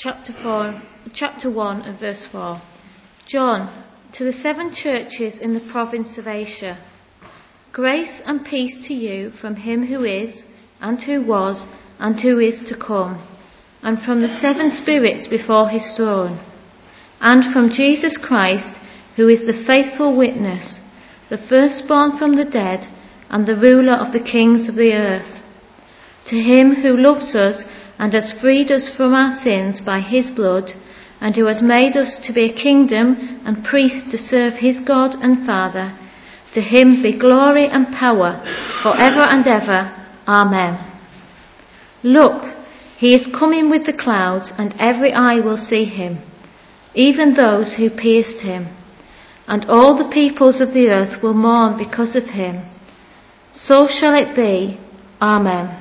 chapter 1 and verse 4. John, to the 7 churches in the province of Asia. Grace and peace to you from him who is, and who was, and who is to come, and from the 7 spirits before his throne, and from Jesus Christ, who is the faithful witness, the firstborn from the dead, and the ruler of the kings of the earth. To him who loves us and has freed us from our sins by his blood, and who has made us to be a kingdom and priests to serve his God and Father, to him be glory and power forever and ever. Amen. Look, he is coming with the clouds, and every eye will see him, even those who pierced him, and all the peoples of the earth will mourn because of him. So shall it be. Amen.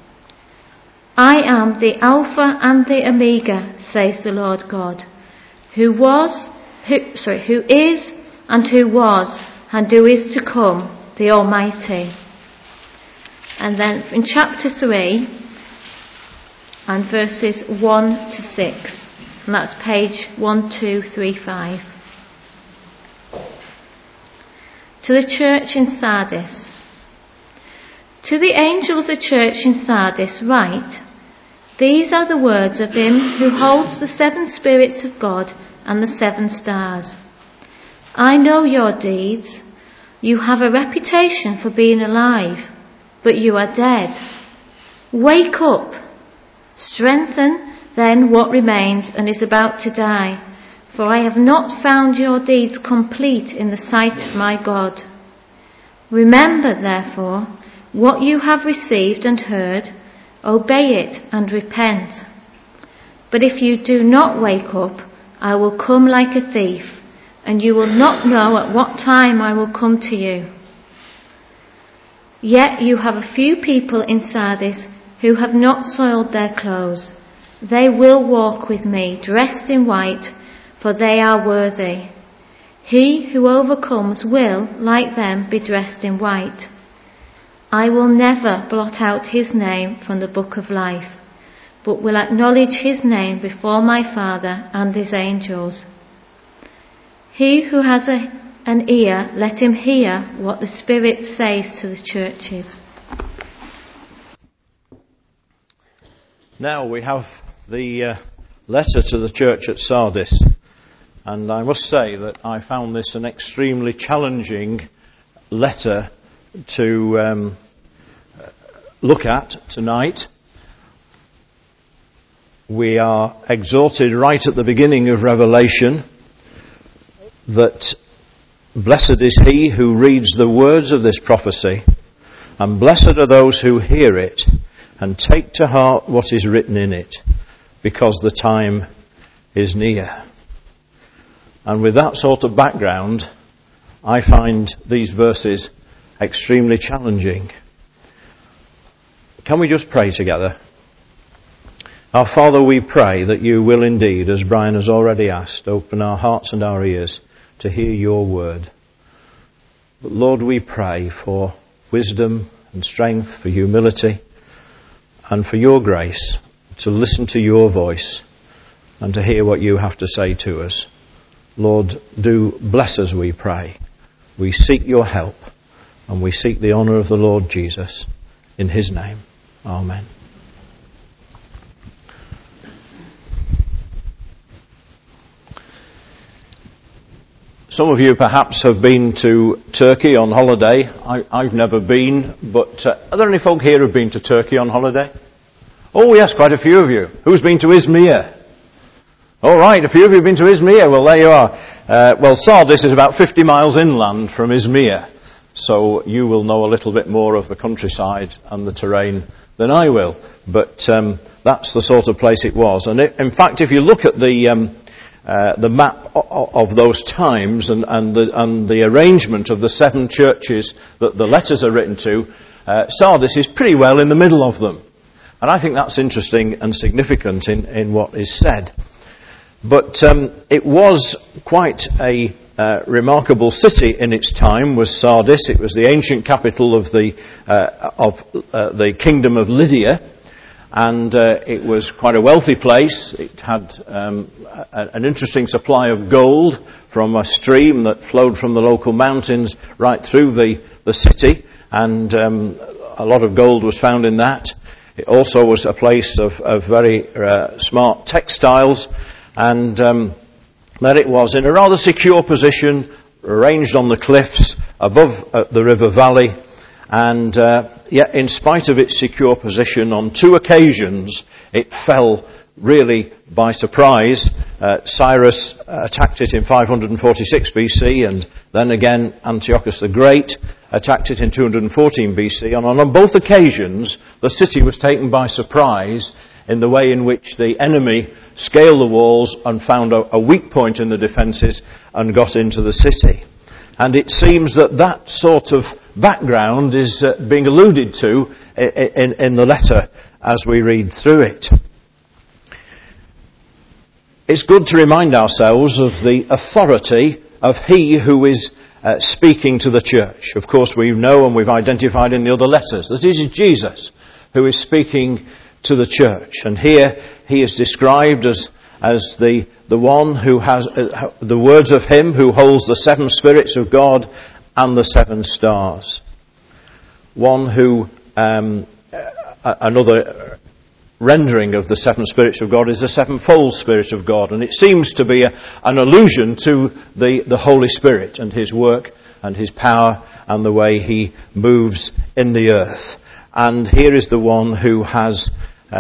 I am the Alpha and the Omega, says the Lord God, who is, and who was, and who is to come, the Almighty. And then in chapter 3, and verses 1 to 6, and that's page 1235. To the church in Sardis. To the angel of the church in Sardis write, these are the words of him who holds the 7 spirits of God and the 7 stars. I know your deeds. You have a reputation for being alive, but you are dead. Wake up. Strengthen then what remains and is about to die, for I have not found your deeds complete in the sight of my God. Remember, therefore, what you have received and heard, obey it and repent. But if you do not wake up, I will come like a thief, and you will not know at what time I will come to you. Yet you have a few people in Sardis who have not soiled their clothes. They will walk with me dressed in white, for they are worthy. He who overcomes will, like them, be dressed in white. I will never blot out his name from the book of life, but will acknowledge his name before my Father and his angels. He who has an ear, let him hear what the Spirit says to the churches. Now we have the letter to the church at Sardis, and I must say that I found this an extremely challenging letter to look at tonight. We are exhorted right at the beginning of Revelation that blessed is he who reads the words of this prophecy, and blessed are those who hear it and take to heart what is written in it, because the time is near. And with that sort of background, I find these verses extremely challenging. Can we just pray together? Our Father, we pray that you will indeed, as Brian has already asked, open our hearts and our ears to hear your word. But Lord, we pray for wisdom and strength, for humility, and for your grace to listen to your voice and to hear what you have to say to us. Lord, do bless us, we pray. We seek your help, and we seek the honour of the Lord Jesus. In his name, amen. Some of you perhaps have been to Turkey on holiday. I've never been, but are there any folk here who've been to Turkey on holiday? Oh yes, quite a few of you. Who's been to Izmir? All right, a few of you have been to Izmir. Well, there you are. Well, Sardis is about 50 miles inland from Izmir, so you will know a little bit more of the countryside and the terrain than I will. But that's the sort of place it was. And in fact, if you look at the map of those times and the arrangement of the 7 churches that the letters are written to, Sardis is pretty well in the middle of them. And I think that's interesting and significant in what is said. But it was quite a remarkable city in its time, was Sardis. It was the ancient capital of the kingdom of Lydia. and it was quite a wealthy place. It had an interesting supply of gold from a stream that flowed from the local mountains right through the city, and a lot of gold was found in that. It also was a place of very smart textiles, and there it was in a rather secure position, arranged on the cliffs above the river valley, and yet in spite of its secure position, on 2 occasions it fell really by surprise. Cyrus attacked it in 546 BC, and then again Antiochus the Great attacked it in 214 BC, and on both occasions the city was taken by surprise in the way in which the enemy scaled the walls and found a weak point in the defences and got into the city. And it seems that sort of background is being alluded to in the letter as we read through it. It's good to remind ourselves of the authority of he who is speaking to the church. Of course, we know and we've identified in the other letters that it is Jesus who is speaking to the church. And here he is described as the one who has the words of him who holds the 7 spirits of God and the 7 stars. One who, another rendering of the 7 spirits of God is the 7-fold Spirit of God, and it seems to be an allusion to the Holy Spirit and his work and his power and the way he moves in the earth. And here is the one who has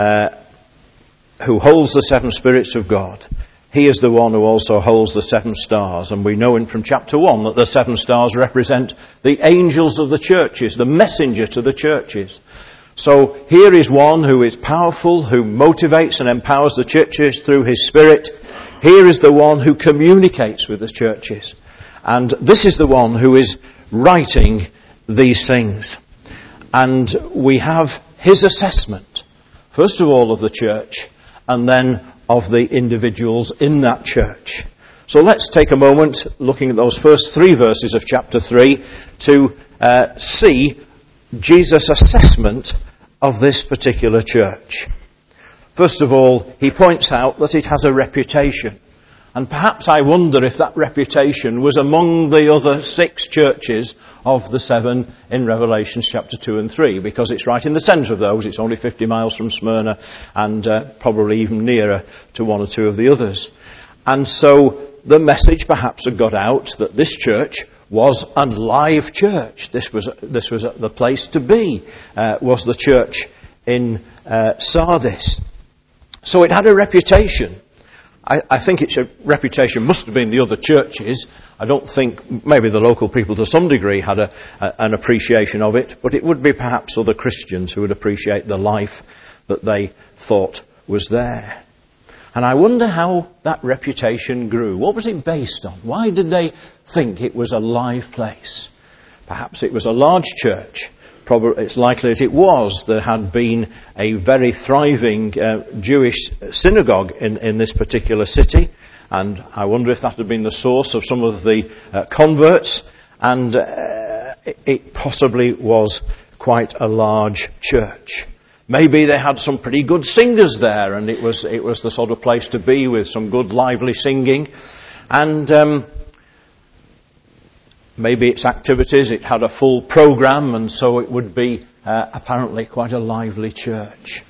who holds the 7 spirits of God. He is the one who also holds the 7 stars, and we know from chapter 1 that the 7 stars represent the angels of the churches, the messenger to the churches. So here is one who is powerful, who motivates and empowers the churches through his Spirit. Here is the one who communicates with the churches. And this is the one who is writing these things. And we have his assessment, first of all of the church, and then of the individuals in that church. So let's take a moment, looking at those first 3 verses of chapter 3, to see Jesus' assessment of this particular church. First of all, he points out that it has a reputation. And perhaps I wonder if that reputation was among the other 6 churches of the 7 in Revelation chapter 2 and 3, because it's right in the centre of those. It's only 50 miles from Smyrna, and probably even nearer to 1 or 2 of the others. And so the message perhaps had got out that this church was a live church. This was the place to be, was the church in Sardis. So it had a reputation. I think its reputation must have been the other churches. I don't think maybe the local people to some degree had an appreciation of it, but it would be perhaps other Christians who would appreciate the life that they thought was there. And I wonder how that reputation grew. What was it based on? Why did they think it was a live place? Perhaps it was a large church. Probably it's likely that it was. There had been a very thriving Jewish synagogue in this particular city, and I wonder if that had been the source of some of the converts, and it possibly was quite a large church. Maybe they had some pretty good singers there, and it was the sort of place to be with some good lively singing, and maybe its activities, it had a full programme, and so it would be apparently quite a lively church.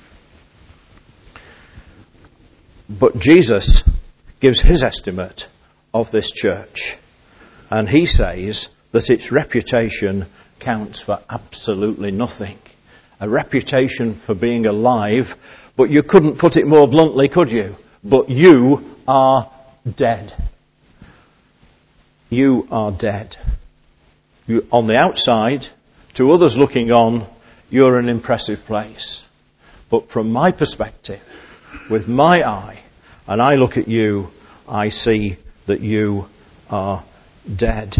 But Jesus gives his estimate of this church, and he says that its reputation counts for absolutely nothing. A reputation for being alive, but you couldn't put it more bluntly, could you? But you are dead. You are dead. You, on the outside, to others looking on, you're an impressive place. But from my perspective, with my eye, and I look at you, I see that you are dead.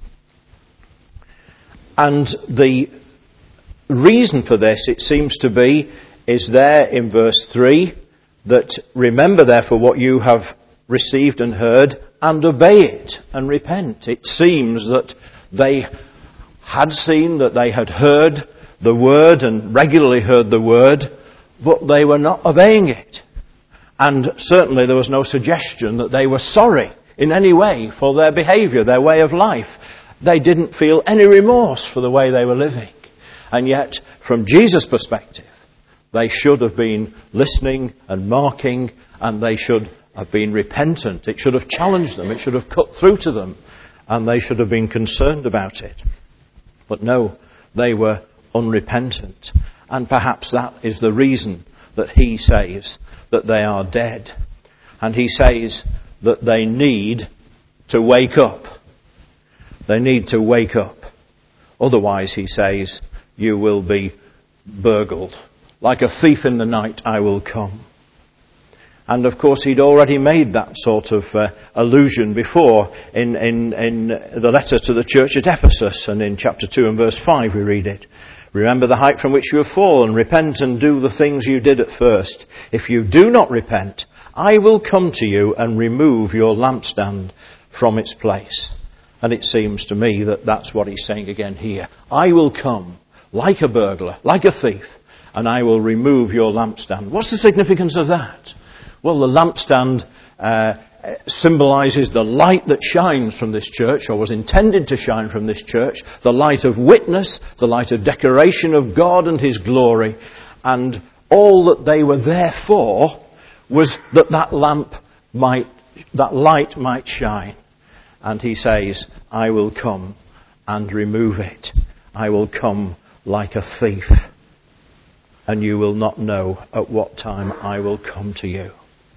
And the reason for this, it seems to be, is there in verse 3, that remember therefore what you have received and heard, and obey it, and repent. It seems that they had seen, that they had heard the word, and regularly heard the word, but they were not obeying it. And certainly there was no suggestion that they were sorry in any way for their behaviour, their way of life. They didn't feel any remorse for the way they were living. And yet, from Jesus' perspective, they should have been listening and marking, and they should have been repentant. It should have challenged them. It should have cut through to them. And they should have been concerned about it. But no, they were unrepentant. And perhaps that is the reason that he says that they are dead. And he says that they need to wake up. They need to wake up. Otherwise, he says, you will be burgled. Like a thief in the night, I will come. And of course, he'd already made that sort of allusion before in the letter to the church at Ephesus. And in chapter 2 and verse 5 we read it. Remember the height from which you have fallen. Repent and do the things you did at first. If you do not repent, I will come to you and remove your lampstand from its place. And it seems to me that that's what he's saying again here. I will come like a burglar, like a thief, and I will remove your lampstand. What's the significance of that? Well, the lampstand symbolises the light that shines from this church, or was intended to shine from this church, the light of witness, the light of decoration of God and his glory, and all that they were there for was that that light might shine. And he says, I will come and remove it. I will come like a thief, and you will not know at what time I will come to you.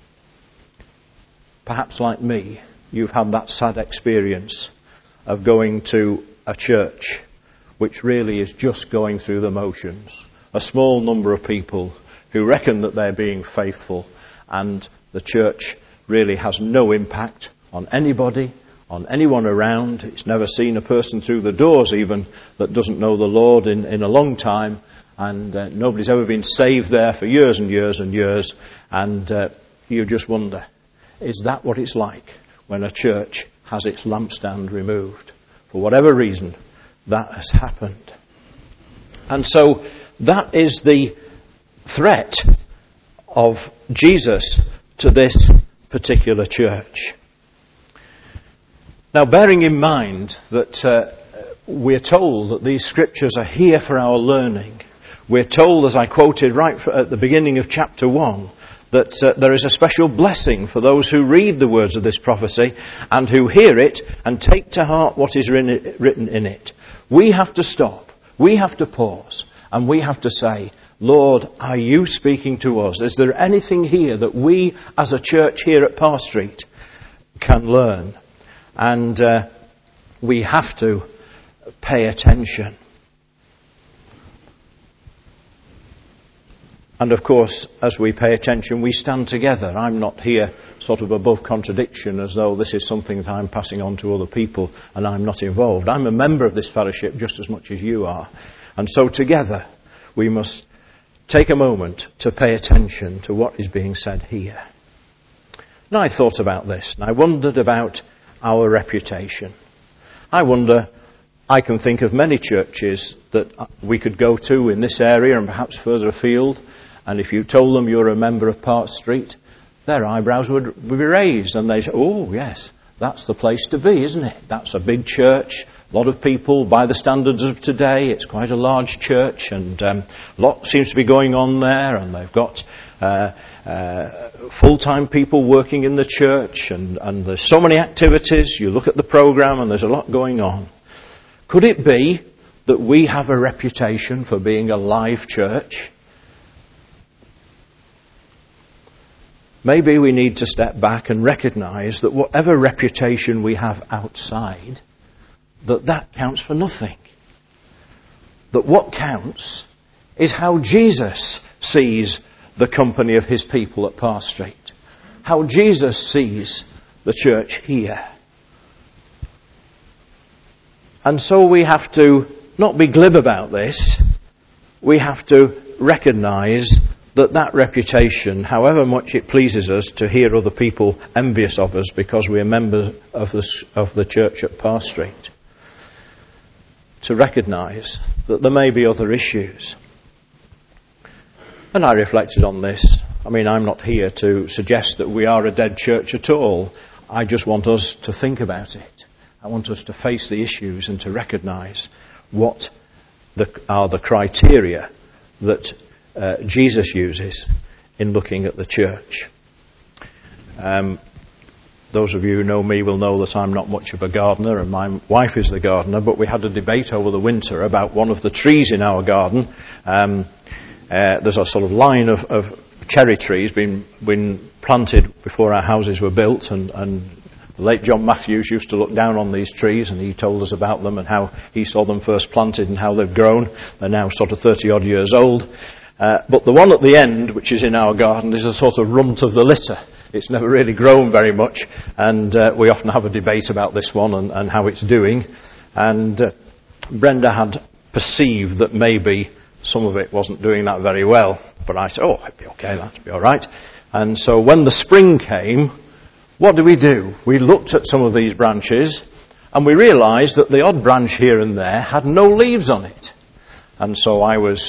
Perhaps like me, you've had that sad experience of going to a church which really is just going through the motions. A small number of people who reckon that they're being faithful, and the church really has no impact on anybody, on anyone around. It's never seen a person through the doors even that doesn't know the Lord in a long time, and nobody's ever been saved there for years and years and years, and you just wonder, is that what it's like when a church has its lampstand removed? For whatever reason, that has happened. And so that is the threat of Jesus to this particular church. Now, bearing in mind that we're told that these scriptures are here for our learning, we're told, as I quoted right at the beginning of chapter 1, that there is a special blessing for those who read the words of this prophecy and who hear it and take to heart what is written in it. We have to stop, we have to pause, and we have to say, Lord, are you speaking to us? Is there anything here that we as a church here at Parr Street can learn? And we have to pay attention. And of course, as we pay attention, we stand together. I'm not here sort of above contradiction as though this is something that I'm passing on to other people and I'm not involved. I'm a member of this fellowship just as much as you are. And so together we must take a moment to pay attention to what is being said here. And I thought about this and I wondered about our reputation. I can think of many churches that we could go to in this area and perhaps further afield, and if you told them you're a member of Park Street, their eyebrows would be raised and they'd say, oh yes, that's the place to be, isn't it? That's a big church, a lot of people by the standards of today, it's quite a large church, and a lot seems to be going on there, and they've got full-time people working in the church, and there's so many activities. You look at the programme and there's a lot going on. Could it be that we have a reputation for being a live church? Maybe we need to step back and recognise that whatever reputation we have outside, that counts for nothing. That what counts is how Jesus sees the company of his people at Parr Street. How Jesus sees the church here. And so we have to not be glib about this. We have to recognise that reputation, however much it pleases us to hear other people envious of us because we're members of the church at Parr Street, to recognise that there may be other issues. And I reflected on this. I mean, I'm not here to suggest that we are a dead church at all. I just want us to think about it. I want us to face the issues and to recognise what are the criteria that Jesus uses in looking at the church. Those of you who know me will know that I'm not much of a gardener, and my wife is the gardener, but we had a debate over the winter about one of the trees in our garden. There's a sort of line of cherry trees been planted before our houses were built, and the late John Matthews used to look down on these trees, and he told us about them and how he saw them first planted and how they've grown. They're now sort of 30 odd years old. But the one at the end, which is in our garden, is a sort of runt of the litter. It's never really grown very much, and we often have a debate about this one and how it's doing. And Brenda had perceived that maybe some of it wasn't doing that very well. But I said, it'd be okay, that'd be all right. And so when the spring came, what do? We looked at some of these branches, and we realised that the odd branch here and there had no leaves on it. And so I was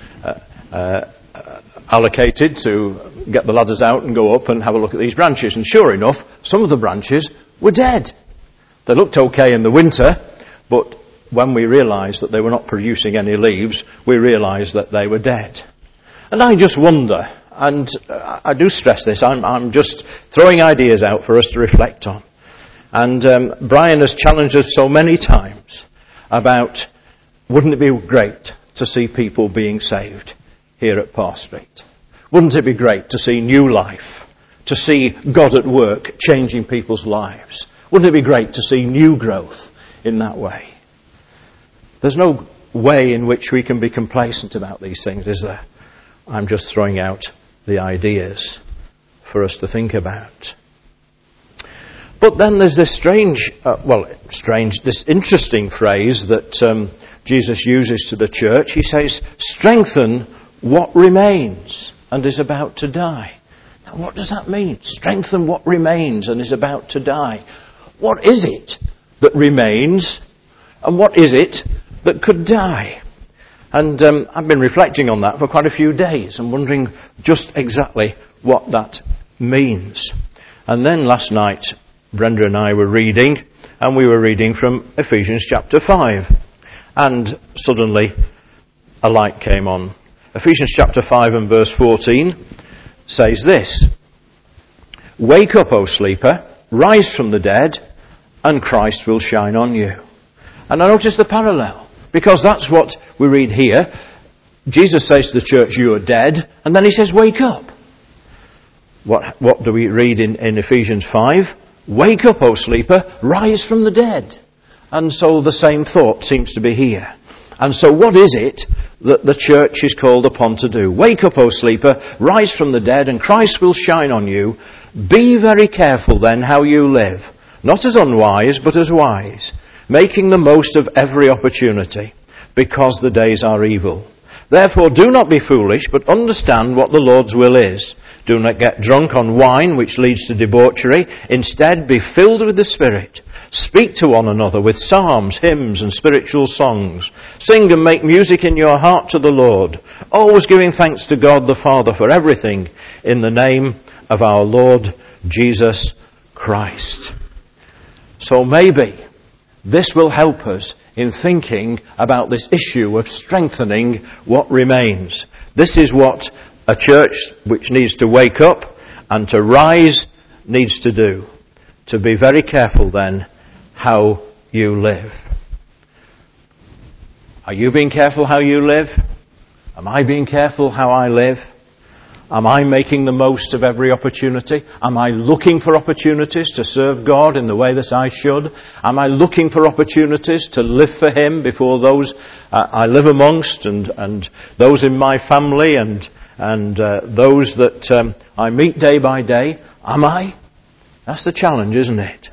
allocated to get the ladders out and go up and have a look at these branches. And sure enough, some of the branches were dead. They looked okay in the winter, but when we realised that they were not producing any leaves, we realised that they were dead. And I just wonder, and I do stress this, I'm just throwing ideas out for us to reflect on. And Brian has challenged us so many times about, wouldn't it be great to see people being saved here at Parr Street? Wouldn't it be great to see new life, to see God at work changing people's lives? Wouldn't it be great to see new growth in that way? There's no way in which we can be complacent about these things, is there? I'm just throwing out the ideas for us to think about. But then there's this this interesting phrase that Jesus uses to the church. He says, strengthen what remains and is about to die. Now, what does that mean? Strengthen what remains and is about to die. What is it that remains, and what is it that could die? And I've been reflecting on that for quite a few days and wondering just exactly what that means. And then last night, Brenda and I were reading, and we were reading from Ephesians chapter 5. And suddenly a light came on. Ephesians chapter 5 and verse 14 says this: Wake up, O sleeper, rise from the dead, and Christ will shine on you. And I notice the parallel, because that's what we read here. Jesus says to the church, you are dead, and then he says, wake up. What do we read in Ephesians 5? Wake up, O sleeper, rise from the dead. And so the same thought seems to be here. And so what is it that the church is called upon to do? Wake up, O sleeper, rise from the dead, and Christ will shine on you. Be very careful then how you live, not as unwise, but as wise, making the most of every opportunity, because the days are evil. Therefore do not be foolish, but understand what the Lord's will is. Do not get drunk on wine, which leads to debauchery. Instead, be filled with the Spirit. Speak to one another with psalms, hymns, and spiritual songs. Sing and make music in your heart to the Lord, always giving thanks to God the Father for everything, in the name of our Lord Jesus Christ. So maybe this will help us in thinking about this issue of strengthening what remains. This is what a church which needs to wake up and to rise needs to do. To be very careful then how you live. Are you being careful how you live? Am I being careful how I live? Am I making the most of every opportunity? Am I looking for opportunities to serve God in the way that I should? Am I looking for opportunities to live for Him before those I live amongst and those in my family and those that I meet day by day? Am I? That's the challenge, isn't it?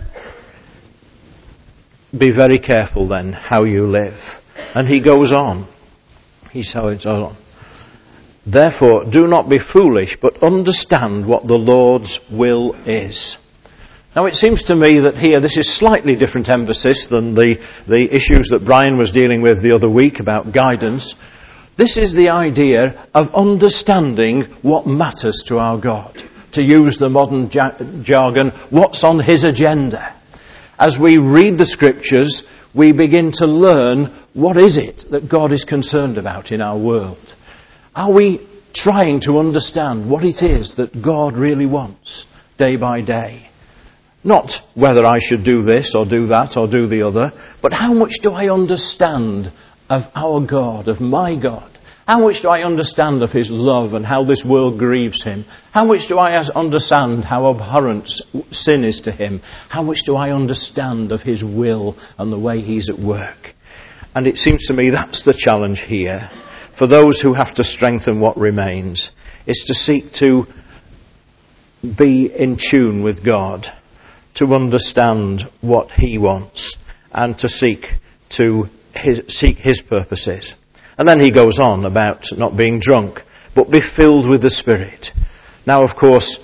Be very careful then how you live. And he goes on. He's on. Therefore, do not be foolish, but understand what the Lord's will is. Now, it seems to me that here this is slightly different emphasis than the issues that Brian was dealing with the other week about guidance. This is the idea of understanding what matters to our God. To use the modern jargon, what's on his agenda. As we read the scriptures, we begin to learn what is it that God is concerned about in our world. Are we trying to understand what it is that God really wants day by day? Not whether I should do this or do that or do the other, but how much do I understand of our God, of my God? How much do I understand of his love and how this world grieves him? How much do I understand how abhorrent sin is to him? How much do I understand of his will and the way he's at work? And it seems to me that's the challenge here. For those who have to strengthen what remains, is to seek to be in tune with God, to understand what he wants, and to seek his purposes. And then he goes on about not being drunk, but be filled with the Spirit. Now, of course,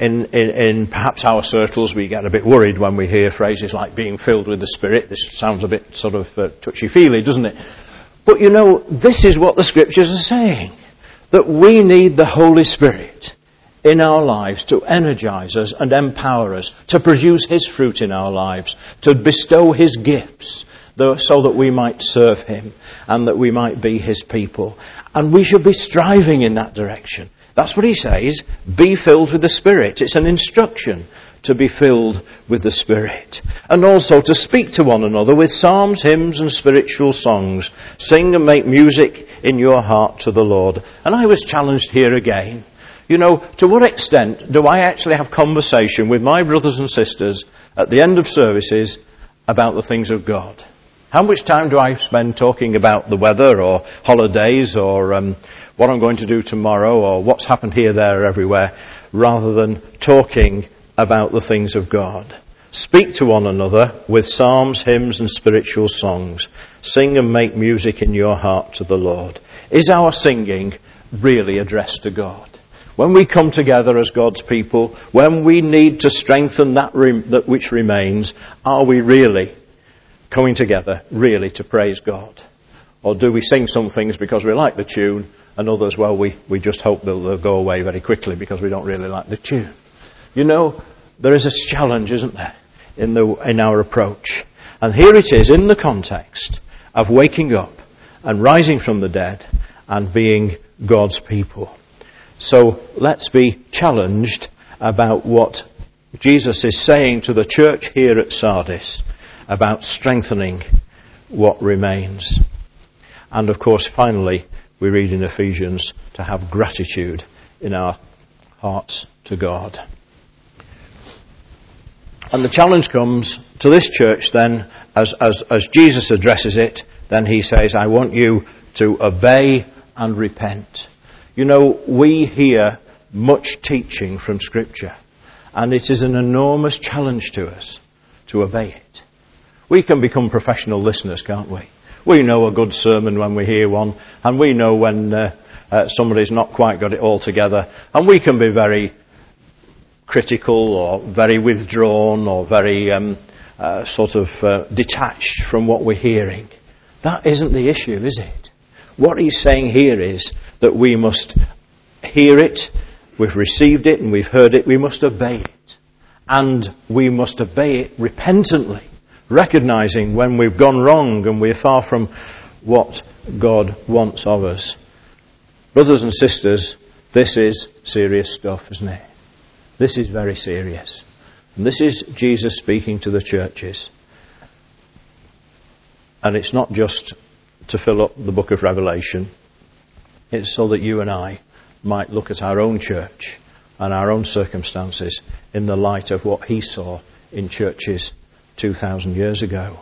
in perhaps our circles, we get a bit worried when we hear phrases like being filled with the Spirit. This sounds a bit sort of touchy-feely, doesn't it? But you know, this is what the Scriptures are saying. That we need the Holy Spirit in our lives to energize us and empower us, to produce his fruit in our lives, to bestow his gifts, so that we might serve him and that we might be his people. And we should be striving in that direction. That's what he says, be filled with the Spirit. It's an instruction to be filled with the Spirit. And also to speak to one another with psalms, hymns and spiritual songs. Sing and make music in your heart to the Lord. And I was challenged here again. You know, to what extent do I actually have conversation with my brothers and sisters at the end of services about the things of God? How much time do I spend talking about the weather or holidays or what I'm going to do tomorrow or what's happened here, there, everywhere, rather than talking about the things of God? Speak to one another with psalms, hymns and spiritual songs. Sing and make music in your heart to the Lord. Is our singing really addressed to God? When we come together as God's people, when we need to strengthen that which remains, are we really coming together really to praise God? Or do we sing some things because we like the tune and others, well, we just hope they'll go away very quickly because we don't really like the tune? You know, there is a challenge, isn't there, in our approach. And here it is in the context of waking up and rising from the dead and being God's people. So let's be challenged about what Jesus is saying to the church here at Sardis about strengthening what remains. And of course, finally, we read in Ephesians to have gratitude in our hearts to God. And the challenge comes to this church then, as Jesus addresses it, then he says, I want you to obey and repent. You know, we hear much teaching from Scripture, and it is an enormous challenge to us to obey it. We can become professional listeners, can't we? We know a good sermon when we hear one, and we know when somebody's not quite got it all together, and we can be very critical or very withdrawn or very detached from what we're hearing. That isn't the issue, is it? What he's saying here is that we must hear it, we've received it and we've heard it, we must obey it. And we must obey it repentantly, recognising when we've gone wrong and we're far from what God wants of us. Brothers and sisters, this is serious stuff, isn't it? This is very serious. And this is Jesus speaking to the churches. And it's not just to fill up the book of Revelation. It's so that you and I might look at our own church and our own circumstances in the light of what he saw in churches 2,000 years ago.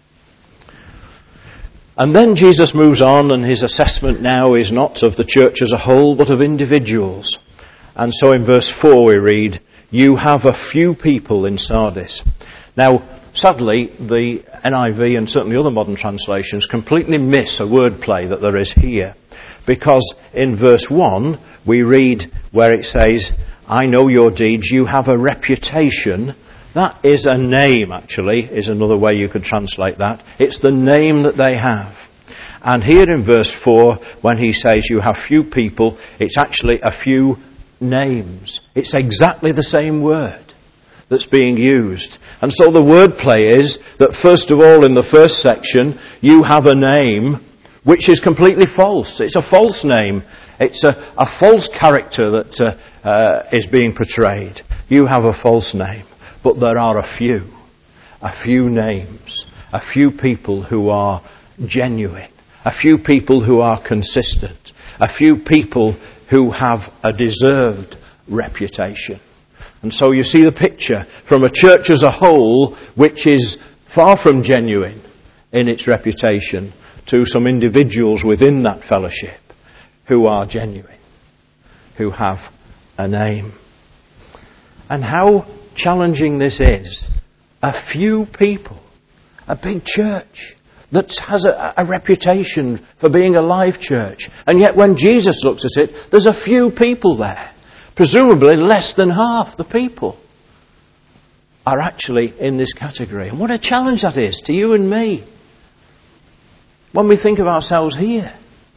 And then Jesus moves on, and his assessment now is not of the church as a whole, but of individuals. And so in verse 4 we read, you have a few people in Sardis. Now, sadly, the NIV and certainly other modern translations completely miss a wordplay that there is here. Because in verse 1 we read where it says, I know your deeds, you have a reputation. That is a name, actually, is another way you could translate that. It's the name that they have. And here in verse 4, when he says you have few people, it's actually a few names. It's exactly the same word that's being used. And so the wordplay is that first of all, in the first section, you have a name which is completely false. It's a false name. It's a false character that is being portrayed. You have a false name. But there are a few names, a few people who are genuine, a few people who are consistent, a few people who have a deserved reputation. And so you see the picture from a church as a whole, which is far from genuine in its reputation, to some individuals within that fellowship who are genuine, who have a name. And how challenging this is. A few people, a big church that has a reputation for being a live church. And yet when Jesus looks at it, there's a few people there. Presumably less than half the people are actually in this category. And what a challenge that is to you and me. When we think of ourselves here,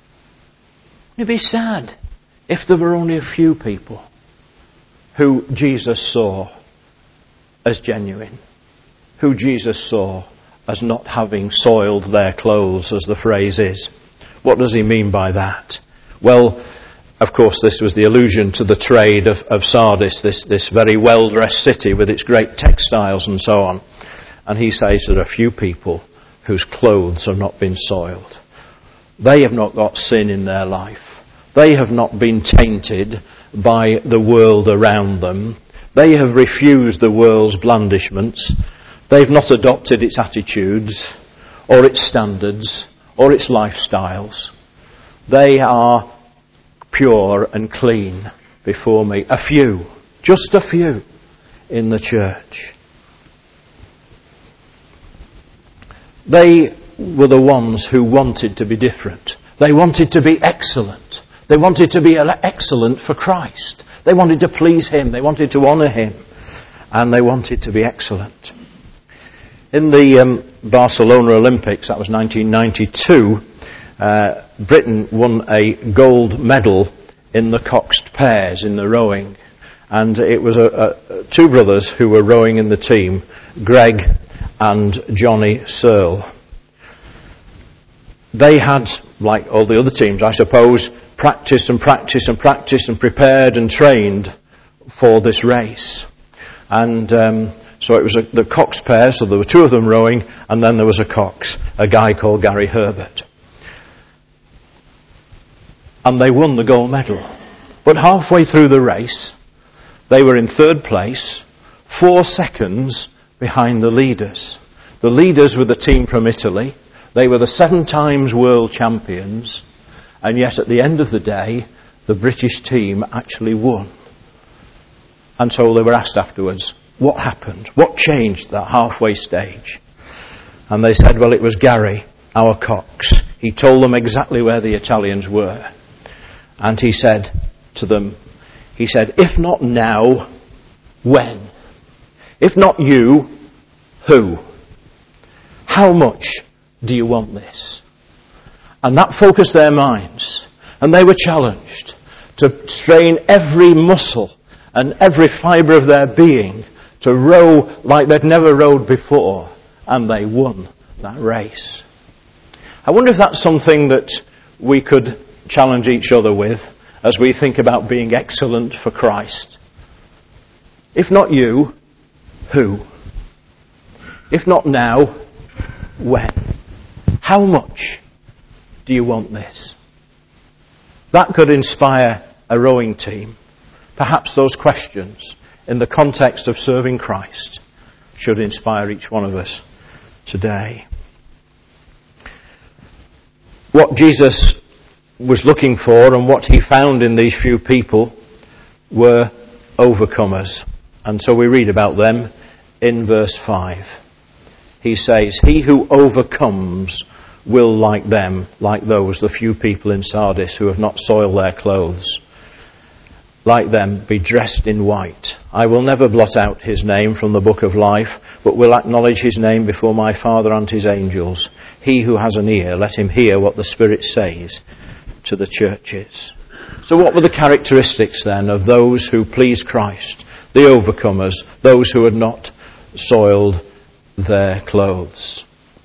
it'd be sad if there were only a few people who Jesus saw as genuine, who Jesus saw as not having soiled their clothes, as the phrase is. What does he mean by that? Well, of course, this was the allusion to the trade of Sardis, this very well-dressed city with its great textiles and so on. And he says there are a few people whose clothes have not been soiled. They have not got sin in their life. They have not been tainted by the world around them. They have refused the world's blandishments. They've not adopted its attitudes or its standards or its lifestyles. They are pure and clean before me. A few, just a few in the church. They were the ones who wanted to be different. They wanted to be excellent. They wanted to be excellent for Christ. They wanted to please Him. They wanted to honour Him. And they wanted to be excellent. In the Barcelona Olympics, that was 1992, Britain won a gold medal in the coxed pairs in the rowing. And it was two brothers who were rowing in the team, Greg and Johnny Searle. They had, like all the other teams, I suppose, practiced and prepared and trained for this race. And so it was the cox pair, so there were two of them rowing, and then there was a cox, a guy called Gary Herbert. And they won the gold medal. But halfway through the race, they were in third place, 4 seconds behind the leaders. The leaders were the team from Italy. They were the 7 times world champions. And yet at the end of the day, the British team actually won. And so they were asked afterwards, what happened? What changed that halfway stage? And they said, well, it was Gary, our cox. He told them exactly where the Italians were. And he said to them, if not now, when? If not you, who? How much do you want this? And that focused their minds. And they were challenged to strain every muscle and every fibre of their being to row like they'd never rowed before. And they won that race. I wonder if that's something that we could challenge each other with as we think about being excellent for Christ. If not you, who? If not now, when? How much do you want this? That could inspire a rowing team. Perhaps those questions in the context of serving Christ should inspire each one of us today. What Jesus was looking for and what he found in these few people were overcomers. And so we read about them in verse 5. He says, he who overcomes will like them, like those, the few people in Sardis who have not soiled their clothes. like them, be dressed in white. I will never blot out his name from the book of life, but will acknowledge his name before my Father and his angels. He who has an ear, let him hear what the Spirit says to the churches. So what were the characteristics then of those who pleased Christ, the overcomers, those who had not soiled their clothes?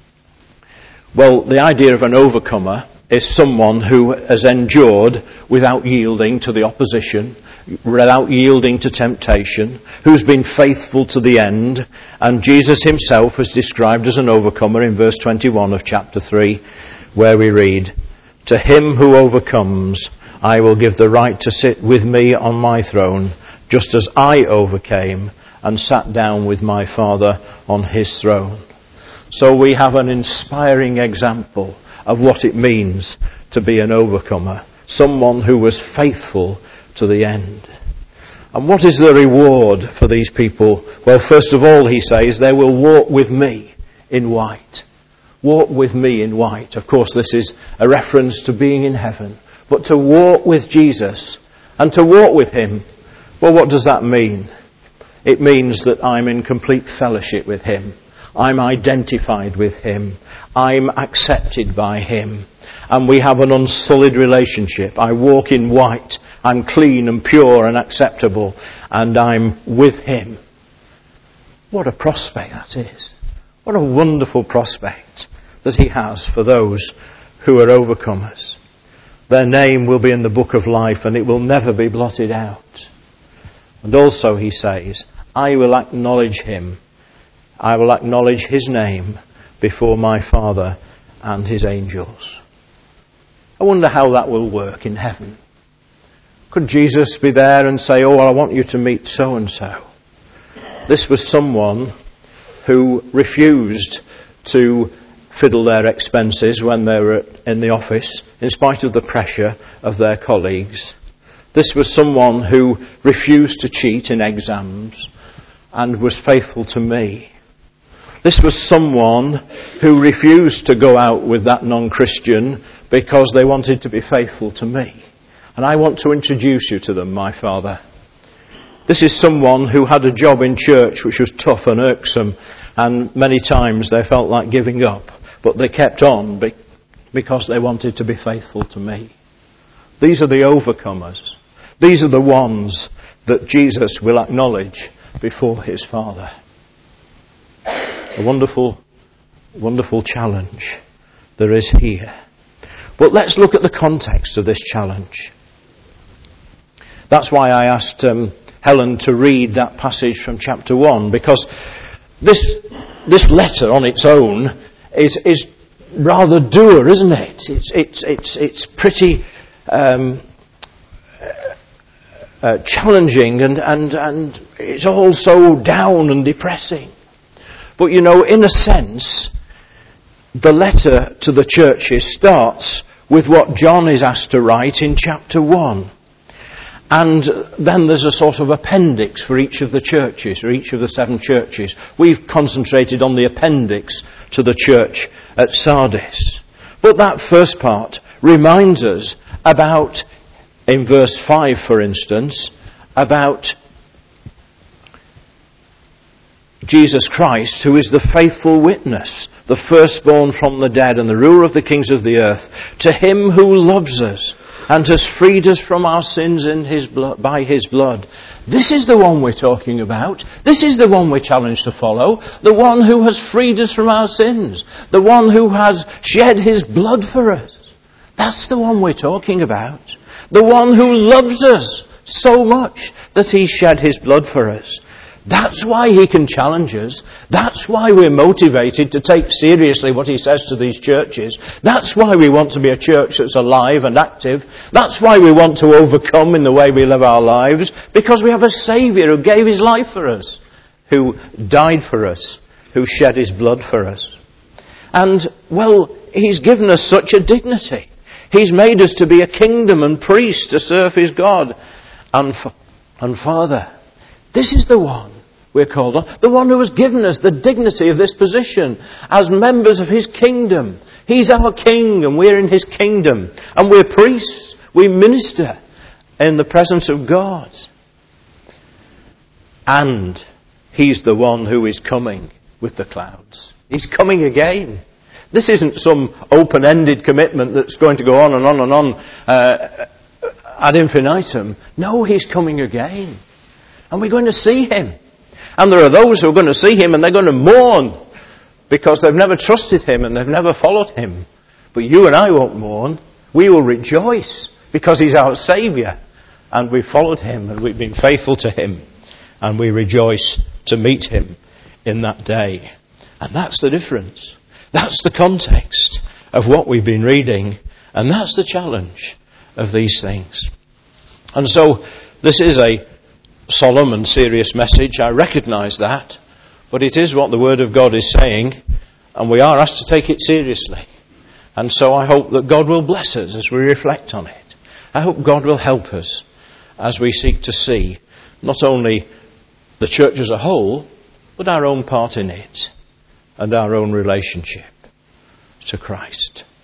Well, the idea of an overcomer is someone who has endured without yielding to the opposition, without yielding to temptation, who's been faithful to the end. And Jesus himself was described as an overcomer in verse 21 of chapter 3, where we read, "To him who overcomes, I will give the right to sit with me on my throne, just as I overcame and sat down with my Father on his throne." So we have an inspiring example of what it means to be an overcomer, someone who was faithful to the end. And what is the reward for these people? Well, first of all, he says, they will walk with me in white. Walk with me in white. Of course, this is a reference to being in heaven. But to walk with Jesus and to walk with him, well, what does that mean? It means that I'm in complete fellowship with him. I'm identified with him. I'm accepted by him. And we have an unsullied relationship. I walk in white. I'm clean and pure and acceptable. And I'm with him. What a prospect that is. What a wonderful prospect that he has for those who are overcomers. Their name will be in the book of life and it will never be blotted out. And also, he says, I will acknowledge him. I will acknowledge his name before my Father and his angels. I wonder how that will work in heaven. Could Jesus be there and say, oh, well, I want you to meet so-and-so? This was someone who refused to fiddle their expenses when they were in the office, in spite of the pressure of their colleagues. This was someone who refused to cheat in exams and was faithful to me. This was someone who refused to go out with that non-Christian because they wanted to be faithful to me. And I want to introduce you to them, my Father. This is someone who had a job in church which was tough and irksome, and many times they felt like giving up. But they kept on because they wanted to be faithful to me. These are the overcomers. These are the ones that Jesus will acknowledge before his Father. A wonderful, wonderful challenge there is here. But let's look at the context of this challenge. That's why I asked Helen to read that passage from chapter 1, because this letter on its own is rather dour, isn't it? It's pretty challenging and it's all so down and depressing. But you know, in a sense, the letter to the churches starts with what John is asked to write in chapter 1. And then there's a sort of appendix for each of the churches, or each of the 7 churches. We've concentrated on the appendix to the church at Sardis. But that first part reminds us about, in verse 5 for instance, about Jesus Christ, who is the faithful witness, the firstborn from the dead and the ruler of the kings of the earth, to him who loves us and has freed us from our sins in his blood, by his blood. This is the one we're talking about. This is the one we're challenged to follow. The one who has freed us from our sins. The one who has shed his blood for us. That's the one we're talking about. The one who loves us so much that he shed his blood for us. That's why he can challenge us. That's why we're motivated to take seriously what he says to these churches. That's why we want to be a church that's alive and active. That's why we want to overcome in the way we live our lives. Because we have a Saviour who gave his life for us, who died for us, who shed his blood for us. And, well, he's given us such a dignity. He's made us to be a kingdom and priest to serve his God and Father. This is the one we're called on. The one who has given us the dignity of this position as members of his kingdom. He's our king and we're in his kingdom. And we're priests. We minister in the presence of God. And He's the one who is coming with the clouds. He's coming again. This isn't some open-ended commitment that's going to go on and on and on ad infinitum. No, He's coming again. And we're going to see Him. And there are those who are going to see Him and they're going to mourn because they've never trusted Him and they've never followed Him. But you and I won't mourn. We will rejoice because He's our Saviour. And we've followed Him and we've been faithful to Him. And we rejoice to meet Him in that day. And that's the difference. That's the context of what we've been reading. And that's the challenge of these things. And so this is a solemn and serious message. I recognise that. But it is what the Word of God is saying. And we are asked to take it seriously. And so I hope that God will bless us as we reflect on it. I hope God will help us as we seek to see not only the church as a whole, but our own part in it and our own relationship to Christ.